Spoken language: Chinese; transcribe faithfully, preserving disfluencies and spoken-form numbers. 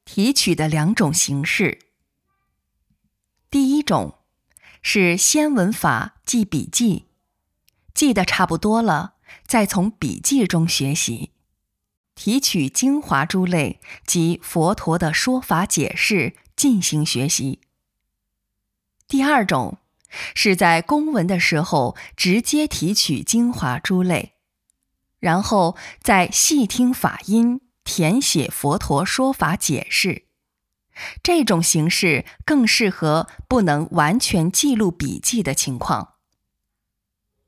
提取的两种形式。第一种是先文法记笔记，记得差不多了，再从笔记中学习，提取精华诸类及佛陀的说法解释进行学习。第二种是在公文的时候直接提取精华诸类，然后再细听法音，填写佛陀说法解释。这种形式更适合不能完全记录笔记的情况。